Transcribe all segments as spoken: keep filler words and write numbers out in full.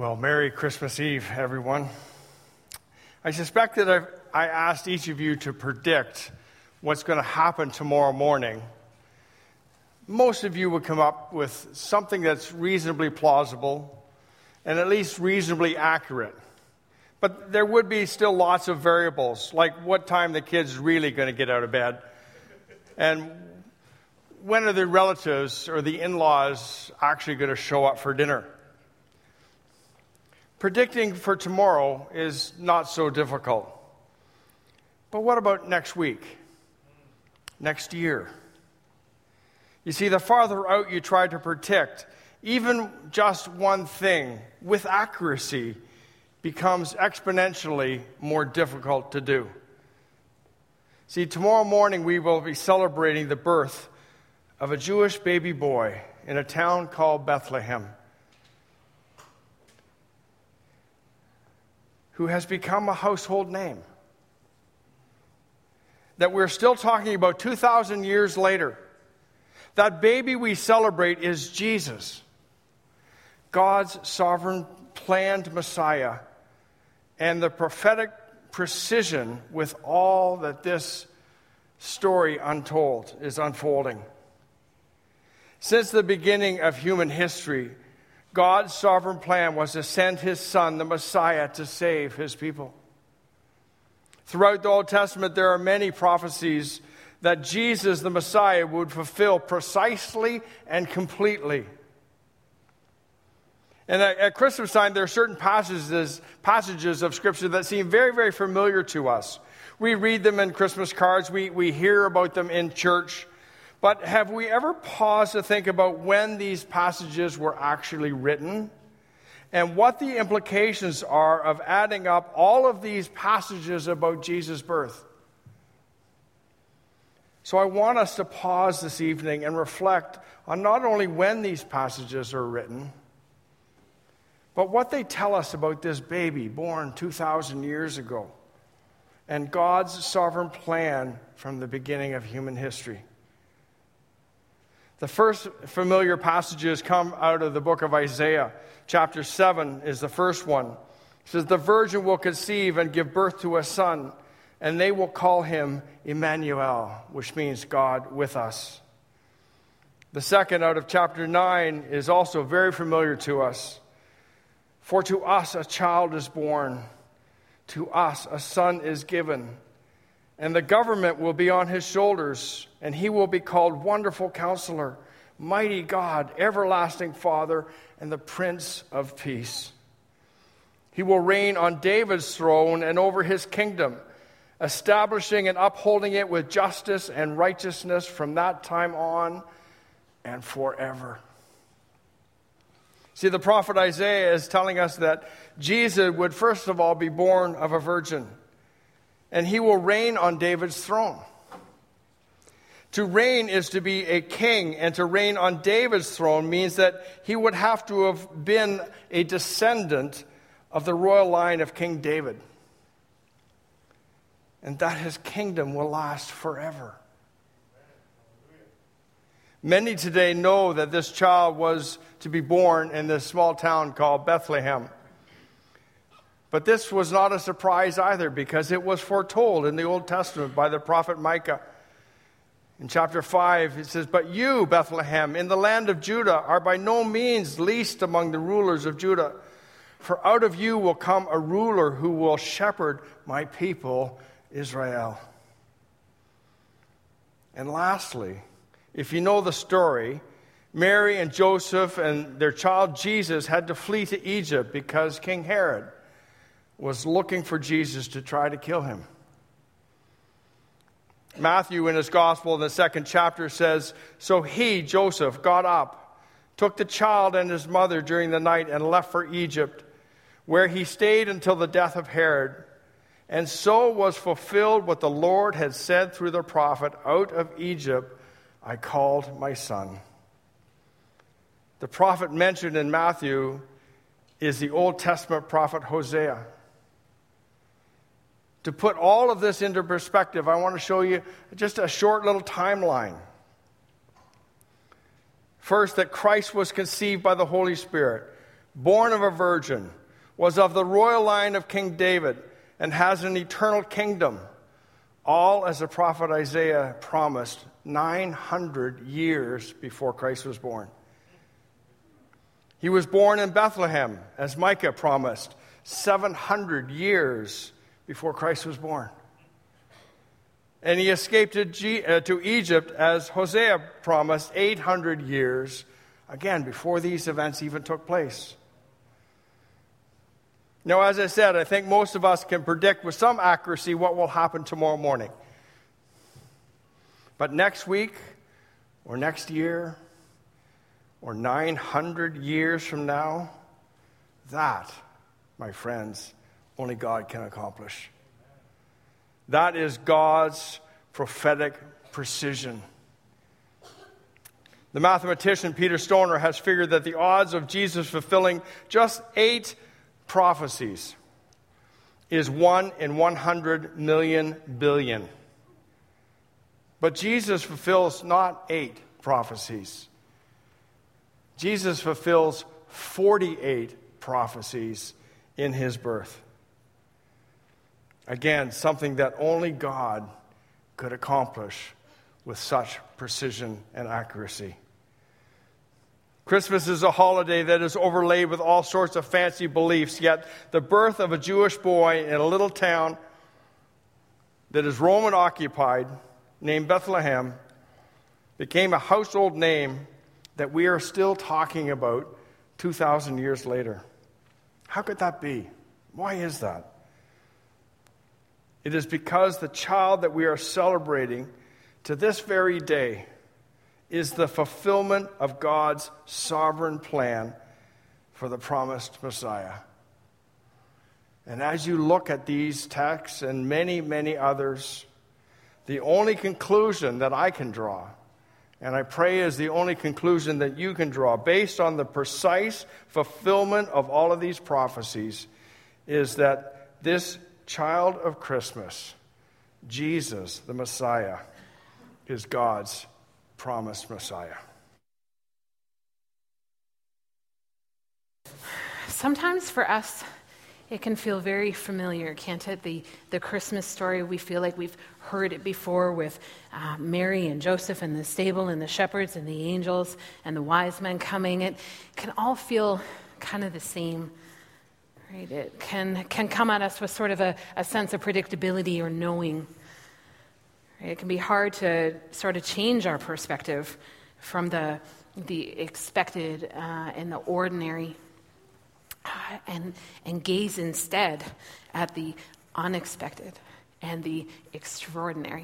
Well, Merry Christmas Eve, everyone. I suspect that if I asked each of you to predict what's going to happen tomorrow morning, most of you would come up with something that's reasonably plausible and at least reasonably accurate. But there would be still lots of variables, like what time the kid's really going to get out of bed, and when are the relatives or the in-laws actually going to show up for dinner. Predicting for tomorrow is not so difficult. But what about next week? Next year? You see, the farther out you try to predict, even just one thing with accuracy becomes exponentially more difficult to do. See, tomorrow morning we will be celebrating the birth of a Jewish baby boy in a town called Bethlehem, who has become a household name. That we're still talking about two thousand years later. That baby we celebrate is Jesus, God's sovereign planned Messiah, and the prophetic precision with all that this story untold is unfolding. Since the beginning of human history, God's sovereign plan was to send his son, the Messiah, to save his people. Throughout the Old Testament, there are many prophecies that Jesus, the Messiah, would fulfill precisely and completely. And at, at Christmas time, there are certain passages, passages of Scripture that seem very, very familiar to us. We read them in Christmas cards. We, we hear about them in church. But have we ever paused to think about when these passages were actually written and what the implications are of adding up all of these passages about Jesus' birth? So I want us to pause this evening and reflect on not only when these passages are written, but what they tell us about this baby born two thousand years ago and God's sovereign plan from the beginning of human history. The first familiar passages come out of the book of Isaiah. Chapter seven is the first one. It says, "The virgin will conceive and give birth to a son, and they will call him Emmanuel," which means God with us. The second out of chapter nine is also very familiar to us. "For to us a child is born, to us a son is given, and the government will be on his shoulders, and he will be called Wonderful Counselor, Mighty God, Everlasting Father, and the Prince of Peace. He will reign on David's throne and over his kingdom, establishing and upholding it with justice and righteousness from that time on and forever." See, the prophet Isaiah is telling us that Jesus would first of all be born of a virgin, and he will reign on David's throne. To reign is to be a king, and to reign on David's throne means that he would have to have been a descendant of the royal line of King David, and that his kingdom will last forever. Many today know that this child was to be born in this small town called Bethlehem. But this was not a surprise either, because it was foretold in the Old Testament by the prophet Micah. In chapter five, it says, "But you, Bethlehem, in the land of Judah, are by no means least among the rulers of Judah. For out of you will come a ruler who will shepherd my people, Israel." And lastly, if you know the story, Mary and Joseph and their child Jesus had to flee to Egypt because King Herod was looking for Jesus to try to kill him. Matthew, in his gospel, in the second chapter, says, "So he, Joseph, got up, took the child and his mother during the night, and left for Egypt, where he stayed until the death of Herod. And so was fulfilled what the Lord had said through the prophet, 'Out of Egypt I called my son.'" The prophet mentioned in Matthew is the Old Testament prophet Hosea. To put all of this into perspective, I want to show you just a short little timeline. First, that Christ was conceived by the Holy Spirit, born of a virgin, was of the royal line of King David, and has an eternal kingdom, all as the prophet Isaiah promised nine hundred years before Christ was born. He was born in Bethlehem, as Micah promised, seven hundred years before Christ was born. And he escaped to, G- uh, to Egypt, as Hosea promised, eight hundred years, again, before these events even took place. Now, as I said, I think most of us can predict with some accuracy what will happen tomorrow morning. But next week, or next year, or nine hundred years from now, that, my friends, only God can accomplish. That is God's prophetic precision. The mathematician Peter Stoner has figured that the odds of Jesus fulfilling just eight prophecies is one in one hundred million billion. But Jesus fulfills not eight prophecies. Jesus fulfills forty-eight prophecies in his birth. Again, something that only God could accomplish with such precision and accuracy. Christmas is a holiday that is overlaid with all sorts of fancy beliefs, yet the birth of a Jewish boy in a little town that is Roman occupied, named Bethlehem, became a household name that we are still talking about two thousand years later. How could that be? Why is that? It is because the child that we are celebrating to this very day is the fulfillment of God's sovereign plan for the promised Messiah. And as you look at these texts and many, many others, the only conclusion that I can draw, and I pray is the only conclusion that you can draw, based on the precise fulfillment of all of these prophecies, is that this child of Christmas, Jesus, the Messiah, is God's promised Messiah. Sometimes for us, it can feel very familiar, can't it? The, the Christmas story, we feel like we've heard it before with uh, Mary and Joseph and the stable and the shepherds and the angels and the wise men coming. It can all feel kind of the same. Right? It can can come at us with sort of a, a sense of predictability or knowing. Right? It can be hard to sort of change our perspective from the the expected uh, and the ordinary, uh, and and gaze instead at the unexpected and the extraordinary.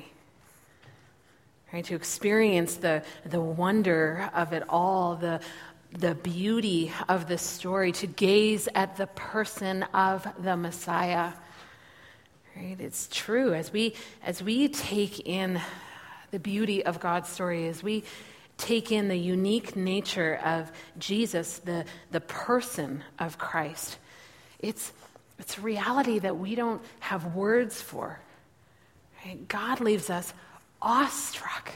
Right? To experience the the wonder of it all, the the beauty of the story, to gaze at the person of the Messiah. Right? It's true. As we as we take in the beauty of God's story, as we take in the unique nature of Jesus, the, the person of Christ, it's it's a reality that we don't have words for. Right? God leaves us awestruck.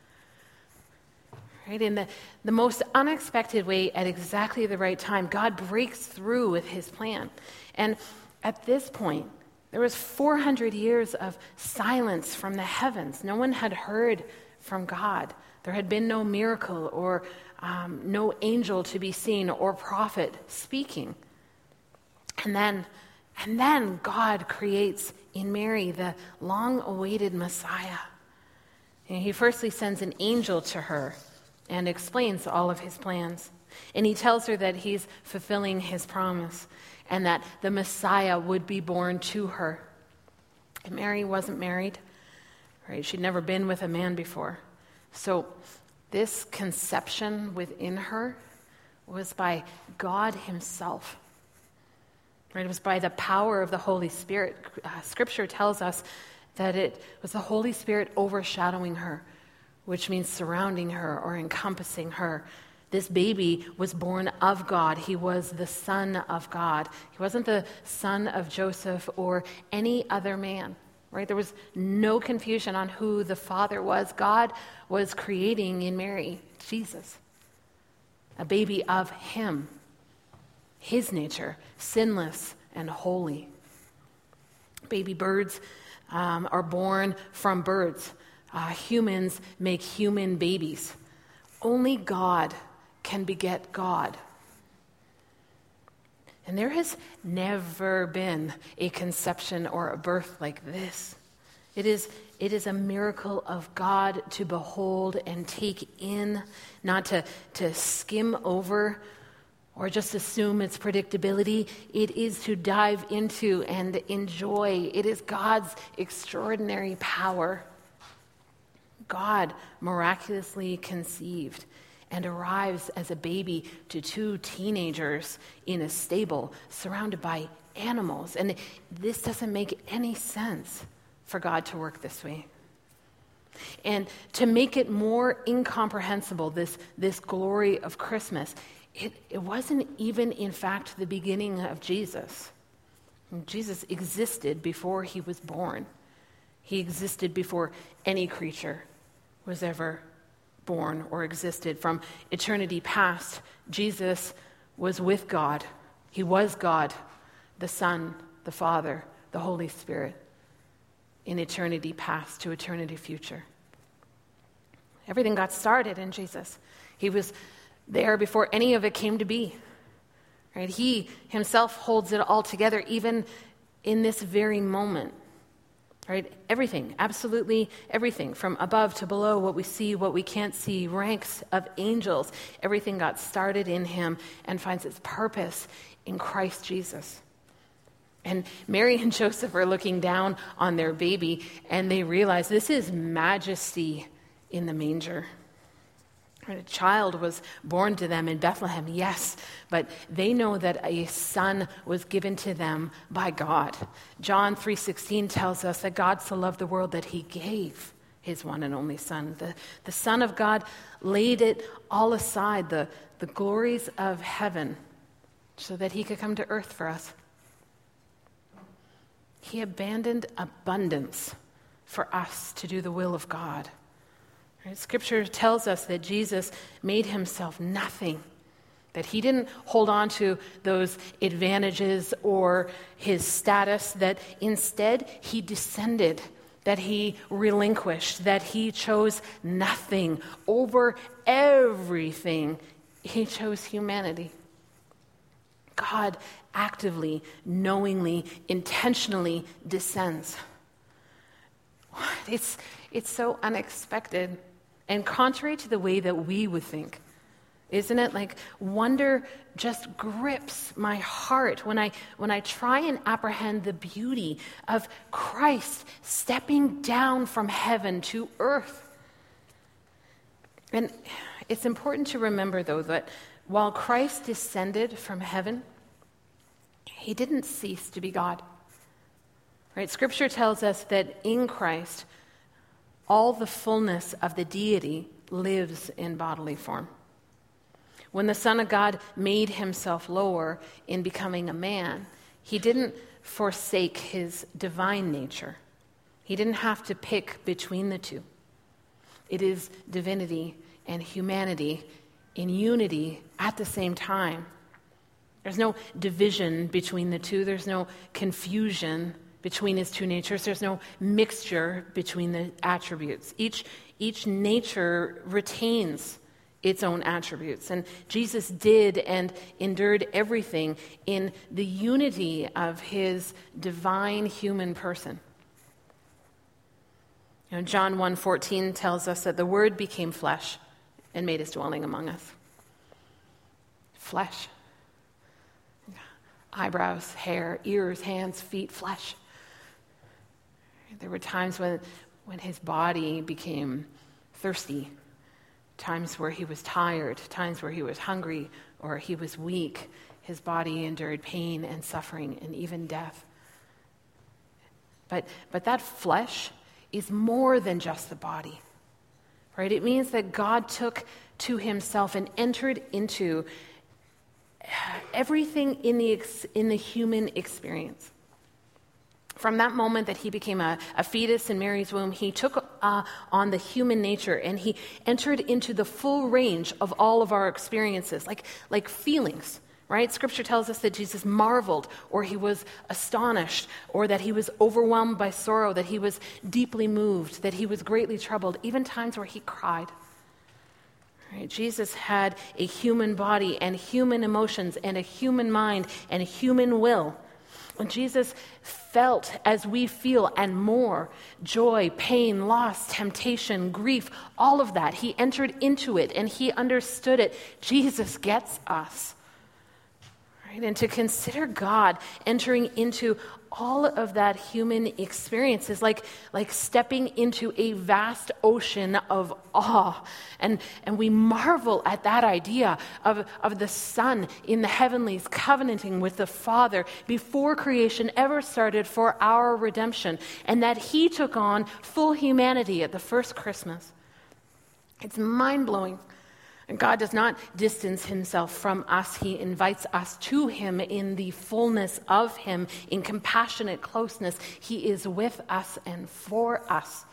Right? In the, the most unexpected way, at exactly the right time, God breaks through with his plan. And at this point, there was four hundred years of silence from the heavens. No one had heard from God. There had been no miracle or um, no angel to be seen or prophet speaking. And then, and then God creates in Mary the long-awaited Messiah. And he firstly sends an angel to her and explains all of his plans. And he tells her that he's fulfilling his promise and that the Messiah would be born to her. And Mary wasn't married, right? She'd never been with a man before. So this conception within her was by God himself. Right? It was by the power of the Holy Spirit. Uh, Scripture tells us that it was the Holy Spirit overshadowing her, which means surrounding her or encompassing her. This baby was born of God. He was the Son of God. He wasn't the son of Joseph or any other man, right? There was no confusion on who the Father was. God was creating in Mary Jesus, a baby of him. his nature, sinless and holy. Baby birds um, are born from birds. Uh, humans make human babies. Only God can beget God. And there has never been a conception or a birth like this. It is, it is a miracle of God to behold and take in, not to, to skim over or just assume its predictability. It is to dive into and enjoy. It is God's extraordinary power. God miraculously conceived and arrives as a baby to two teenagers in a stable surrounded by animals. And this doesn't make any sense for God to work this way. And to make it more incomprehensible, this, this glory of Christmas, it, it wasn't even, in fact, the beginning of Jesus. Jesus existed before he was born. He existed before any creature was ever born or existed. From eternity past, Jesus was with God. He was God, the Son, the Father, the Holy Spirit, in eternity past to eternity future. Everything got started in Jesus. He was there before any of it came to be. Right? He himself holds it all together, even in this very moment. Right? Everything, absolutely everything, from above to below, what we see, what we can't see, ranks of angels, everything got started in him and finds its purpose in Christ Jesus. And Mary and Joseph are looking down on their baby, and they realize this is majesty in the manger. A child was born to them in Bethlehem, yes, but they know that a son was given to them by God. John three sixteen tells us that God so loved the world that he gave his one and only son. The, the Son of God laid it all aside, the, the glories of heaven, so that he could come to earth for us. He abandoned abundance for us to do the will of God. Right? Scripture tells us that Jesus made himself nothing, that he didn't hold on to those advantages or his status, that instead he descended, that he relinquished, that he chose nothing over everything. He chose humanity. God actively, knowingly, intentionally descends. It's, it's so unexpected and contrary to the way that we would think. Isn't it? Like, wonder just grips my heart when I when I try and apprehend the beauty of Christ stepping down from heaven to earth. And it's important to remember, though, that while Christ descended from heaven, he didn't cease to be God. Right? Scripture tells us that in Christ, all the fullness of the deity lives in bodily form. When the Son of God made himself lower in becoming a man, he didn't forsake his divine nature. He didn't have to pick between the two. It is divinity and humanity in unity at the same time. There's no division between the two. There's no confusion between his two natures. There's no mixture between the attributes. Each, each nature retains its own attributes. And Jesus did and endured everything in the unity of his divine human person. You know, John one fourteen tells us that the Word became flesh and made his dwelling among us. Flesh. Eyebrows, hair, ears, hands, feet, flesh. There were times when, when his body became thirsty, times where he was tired, times where he was hungry or he was weak. His body endured pain and suffering and even death. But, but that flesh is more than just the body, right? It means that God took to himself and entered into everything in the, in the human experience. From that moment that he became a, a fetus in Mary's womb, he took uh, on the human nature and he entered into the full range of all of our experiences, like, like feelings, right? Scripture tells us that Jesus marveled, or he was astonished, or that he was overwhelmed by sorrow, that he was deeply moved, that he was greatly troubled, even times where he cried. Right? Jesus had a human body and human emotions and a human mind and a human will. And Jesus felt as we feel and more: joy, pain, loss, temptation, grief, all of that. He entered into it and he understood it. Jesus gets us. Right? And to consider God entering into all of that human experience is like, like stepping into a vast ocean of awe. And, and we marvel at that idea of, of the Son in the heavenlies covenanting with the Father before creation ever started for our redemption, and that he took on full humanity at the first Christmas. It's mind-blowing. And God does not distance himself from us. He invites us to him in the fullness of him, in compassionate closeness. He is with us and for us.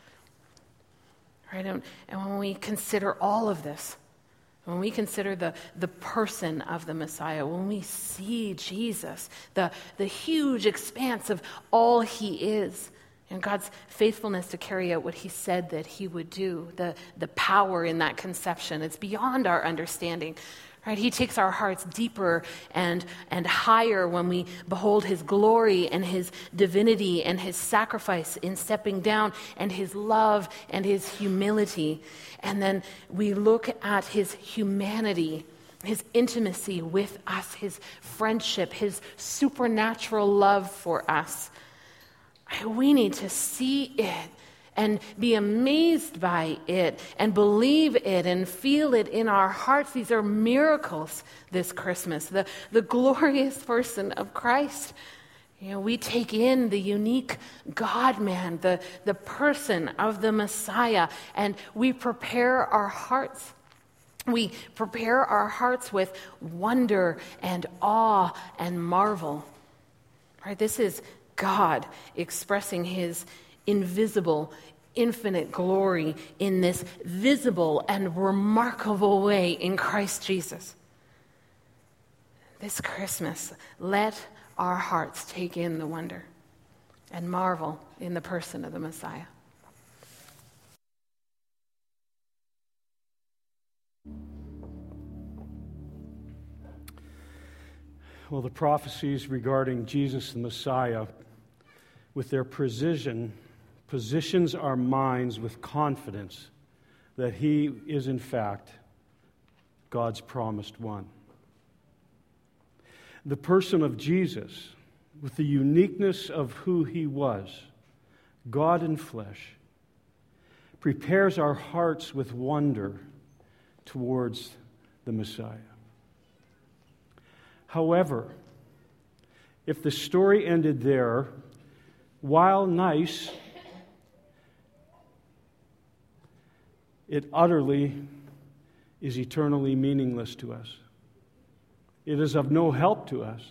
Right? And, and when we consider all of this, when we consider the, the person of the Messiah, when we see Jesus, the, the huge expanse of all he is, and God's faithfulness to carry out what he said that he would do, the, the power in that conception, it's beyond our understanding. Right? He takes our hearts deeper and, and higher when we behold his glory and his divinity and his sacrifice in stepping down, and his love and his humility. And then we look at his humanity, his intimacy with us, his friendship, his supernatural love for us. We need to see it and be amazed by it and believe it and feel it in our hearts. These are miracles this Christmas, the, the glorious person of Christ. You know, we take in the unique God-man, the, the person of the Messiah, and we prepare our hearts. We prepare our hearts with wonder and awe and marvel. Right? This is God expressing his invisible, infinite glory in this visible and remarkable way in Christ Jesus. This Christmas, let our hearts take in the wonder and marvel in the person of the Messiah. Well, the prophecies regarding Jesus the Messiah, with their precision, positions our minds with confidence that he is in fact God's promised one. The person of Jesus, with the uniqueness of who he was, God in flesh, prepares our hearts with wonder towards the Messiah. However, if the story ended there, while nice, it utterly is eternally meaningless to us. It is of no help to us.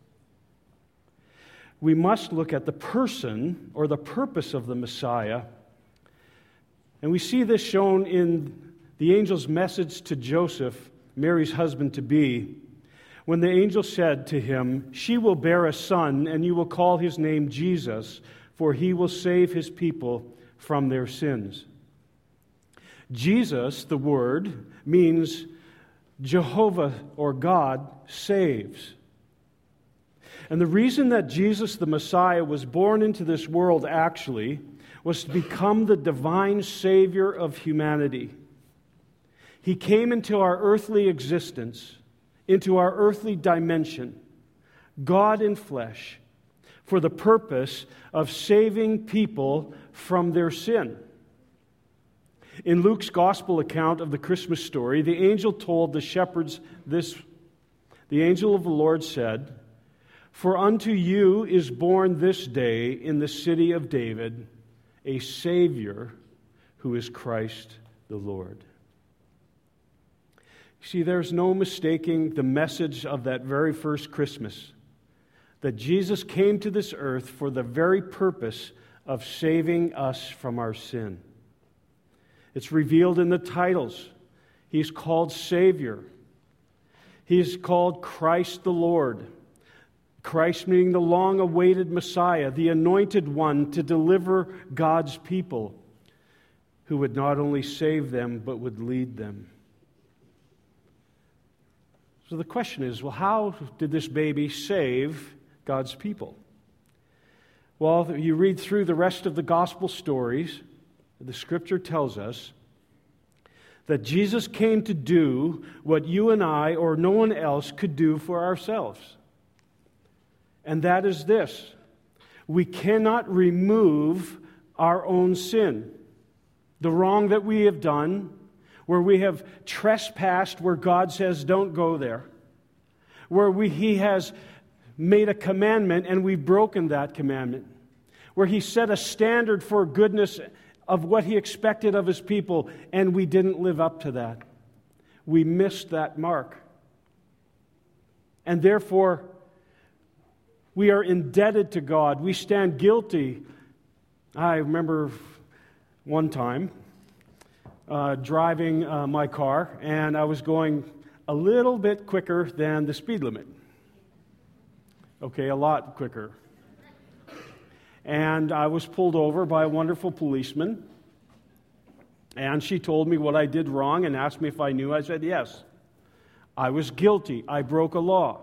We must look at the person or the purpose of the Messiah, and we see this shown in the angel's message to Joseph, Mary's husband-to-be, when the angel said to him, "She will bear a son, and you will call his name Jesus, for he will save his people from their sins." Jesus, the word, means Jehovah or God saves. And the reason that Jesus the Messiah was born into this world actually was to become the divine Savior of humanity. He came into our earthly existence, into our earthly dimension, God in flesh, for the purpose of saving people from their sin. In Luke's gospel account of the Christmas story, the angel told the shepherds this. The angel of the Lord said, "For unto you is born this day in the city of David a Savior who is Christ the Lord." See, there's no mistaking the message of that very first Christmas, that Jesus came to this earth for the very purpose of saving us from our sin. It's revealed in the titles. He's called Savior. He is called Christ the Lord. Christ meaning the long-awaited Messiah, the anointed one to deliver God's people, who would not only save them, but would lead them. So the question is, well, how did this baby save God's people? Well, you read through the rest of the gospel stories, the Scripture tells us that Jesus came to do what you and I or no one else could do for ourselves. And that is this: we cannot remove our own sin, the wrong that we have done, where we have trespassed where God says don't go there, where we, He has made a commandment and we've broken that commandment, where He set a standard for goodness of what He expected of His people and we didn't live up to that. We missed that mark. And therefore, we are indebted to God. We stand guilty. I remember one time uh, driving uh, my car, and I was going a little bit quicker than the speed limit. Okay, a lot quicker. And I was pulled over by a wonderful policeman, and she told me what I did wrong and asked me if I knew. I said yes. I was guilty. I broke a law.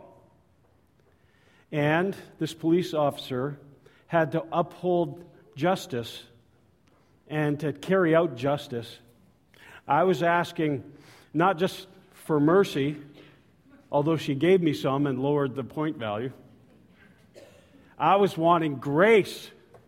And this police officer had to uphold justice and to carry out justice. I was asking not just for mercy, although she gave me some and lowered the point value. I was wanting grace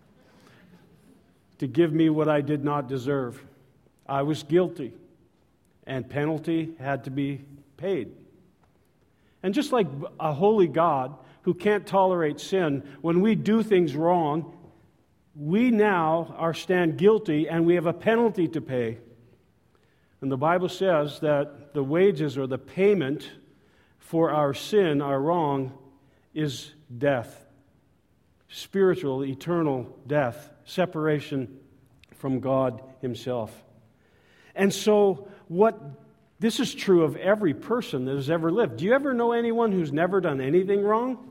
to give me what I did not deserve. I was guilty, and penalty had to be paid. And just like a holy God who can't tolerate sin, when we do things wrong, we now are stand guilty and we have a penalty to pay. And the Bible says that the wages or the payment for our sin, our wrong, is death. Spiritual, eternal death, separation from God Himself. And so what this is true of every person that has ever lived. Do you ever know anyone who's never done anything wrong?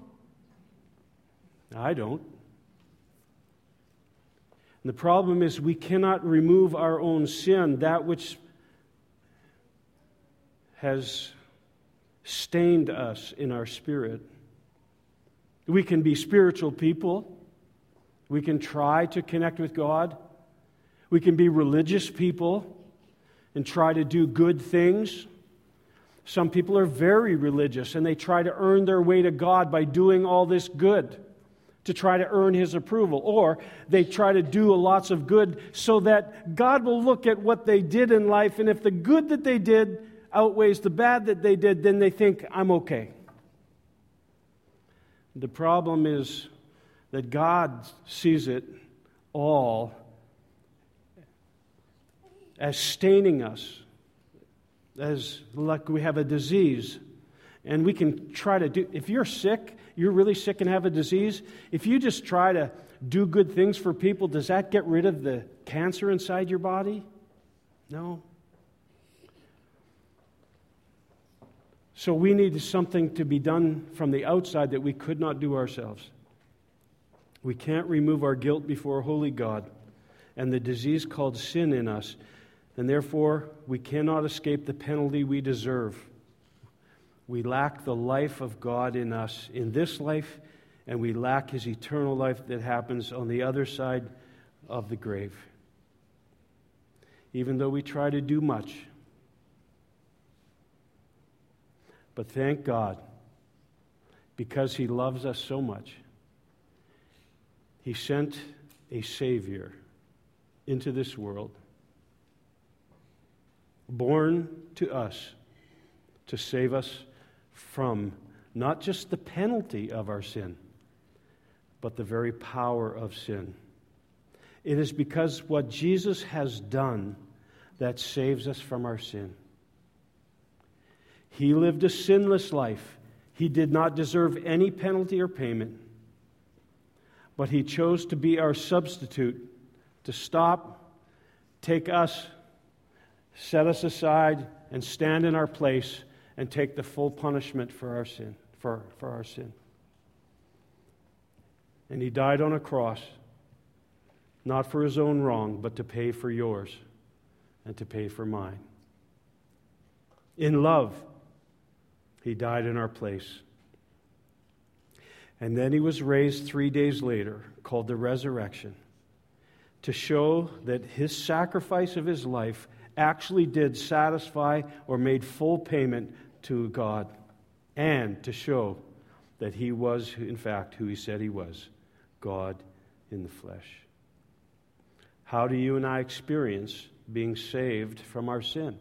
I don't. And the problem is we cannot remove our own sin, that which has stained us in our spirit. We can be spiritual people. We can try to connect with God. We can be religious people and try to do good things. Some people are very religious and they try to earn their way to God by doing all this good to try to earn His approval. Or they try to do lots of good so that God will look at what they did in life, and if the good that they did outweighs the bad that they did, then they think, I'm okay. The problem is that God sees it all as staining us, as like we have a disease. And we can try to do, if you're sick, you're really sick and have a disease, if you just try to do good things for people, does that get rid of the cancer inside your body? No. So we need something to be done from the outside that we could not do ourselves. We can't remove our guilt before a holy God and the disease called sin in us, and therefore we cannot escape the penalty we deserve. We lack the life of God in us in this life, and we lack His eternal life that happens on the other side of the grave. Even though we try to do much. But thank God, because He loves us so much, He sent a Savior into this world, born to us to save us from not just the penalty of our sin, but the very power of sin. It is because what Jesus has done that saves us from our sin. He lived a sinless life. He did not deserve any penalty or payment, but He chose to be our substitute, to stop, take us, set us aside, and stand in our place and take the full punishment for our sin, for, for our sin. And he died on a cross, not for his own wrong, but to pay for yours and to pay for mine. In love, he died in our place. And then he was raised three days later, called the resurrection, to show that his sacrifice of his life actually did satisfy or made full payment to God, and to show that he was, in fact, who he said he was, God in the flesh. How do you and I experience being saved from our sin?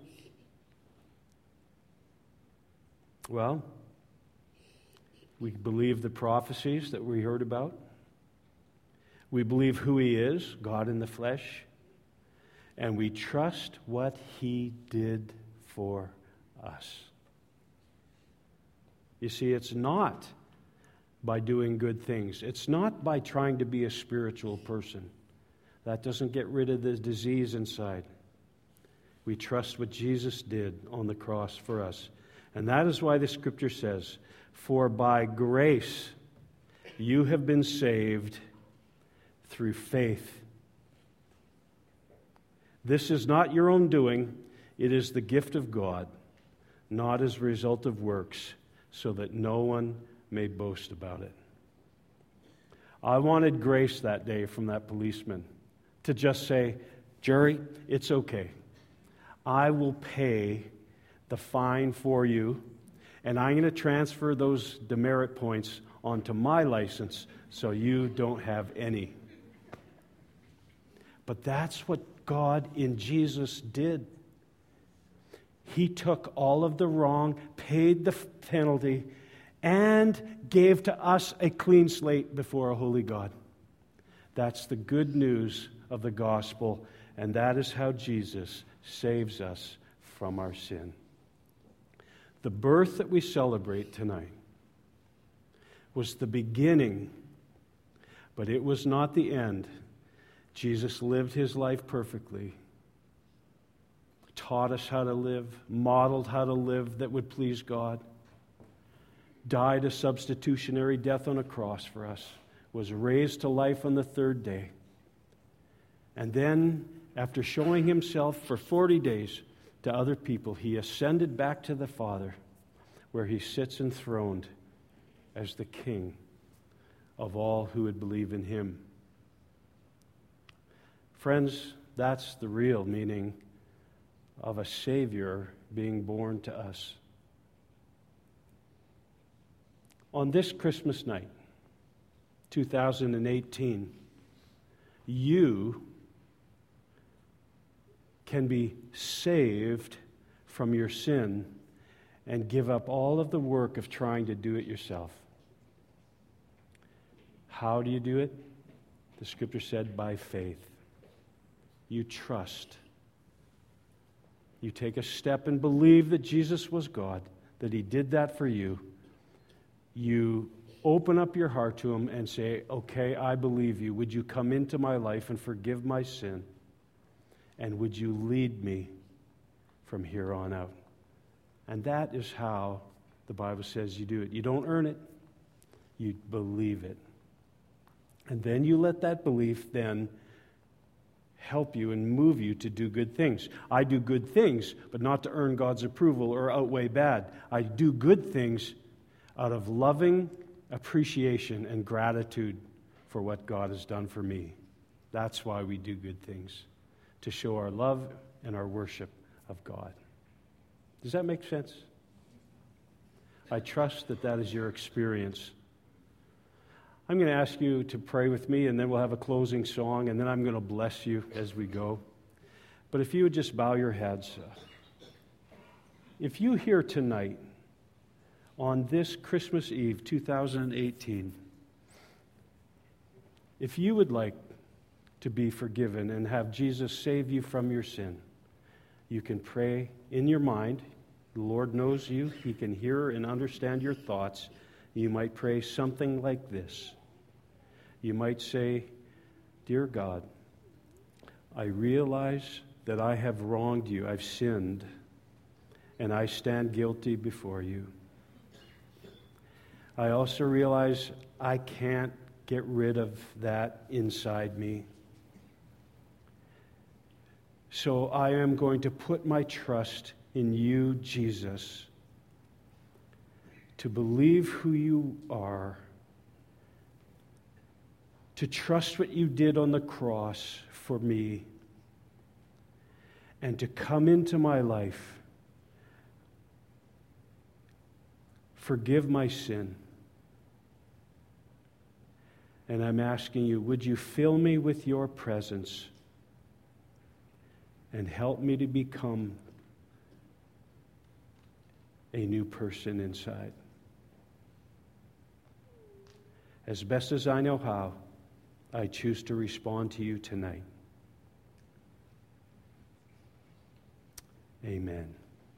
Well, we believe the prophecies that we heard about. We believe who he is, God in the flesh. And we trust what he did for us. You see, it's not by doing good things. It's not by trying to be a spiritual person. That doesn't get rid of the disease inside. We trust what Jesus did on the cross for us. And that is why the Scripture says, "For by grace you have been saved through faith." This is not your own doing. It is the gift of God, not as a result of works, so that no one may boast about it. I wanted grace that day from that policeman to just say, "Jerry, it's okay. I will pay the fine for you, and I'm going to transfer those demerit points onto my license so you don't have any." But that's what God in Jesus did. He took all of the wrong, paid the penalty, and gave to us a clean slate before a holy God. That's the good news of the gospel, and that is how Jesus saves us from our sin. The birth that we celebrate tonight was the beginning, but it was not the end. Jesus lived his life perfectly, taught us how to live, modeled how to live that would please God, died a substitutionary death on a cross for us, was raised to life on the third day. And then, after showing himself for forty days to other people, he ascended back to the Father, where he sits enthroned as the King of all who would believe in him. Friends, that's the real meaning of a Savior being born to us. On this Christmas night, two thousand eighteen, you can be saved from your sin and give up all of the work of trying to do it yourself. How do you do it? The Scripture said, by faith. You trust. You take a step and believe that Jesus was God, that he did that for you. You open up your heart to him and say, "Okay, I believe you. Would you come into my life and forgive my sin? And would you lead me from here on out?" And that is how the Bible says you do it. You don't earn it. You believe it. And then you let that belief then help you and move you to do good things. I do good things, but not to earn God's approval or outweigh bad. I do good things out of loving appreciation and gratitude for what God has done for me. That's why we do good things, to show our love and our worship of God. Does that make sense? I trust that that is your experience. I'm going to ask you to pray with me, and then we'll have a closing song, and then I'm going to bless you as we go. But if you would just bow your heads. If you here tonight, on this Christmas Eve, two thousand eighteen, if you would like to be forgiven and have Jesus save you from your sin, you can pray in your mind. The Lord knows you. He can hear and understand your thoughts. You might pray something like this. You might say, "Dear God, I realize that I have wronged you. I've sinned. and I stand guilty before you. I also realize I can't get rid of that inside me. So I am going to put my trust in you, Jesus, to believe who you are, to trust what you did on the cross for me, and to come into my life, forgive my sin. And I'm asking you, would you fill me with your presence and help me to become a new person inside? As best as I know how, I choose to respond to you tonight. Amen.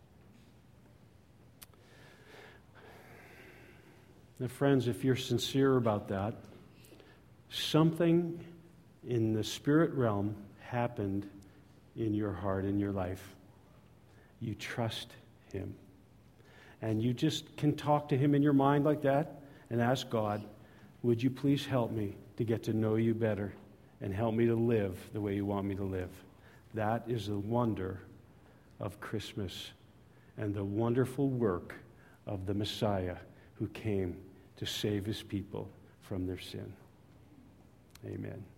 Now, friends, if you're sincere about that, something in the spirit realm happened in your heart, in your life. You trust him. And you just can talk to him in your mind like that and ask God, would you please help me to get to know you better and help me to live the way you want me to live? That is the wonder of Christmas and the wonderful work of the Messiah who came to save his people from their sin. Amen.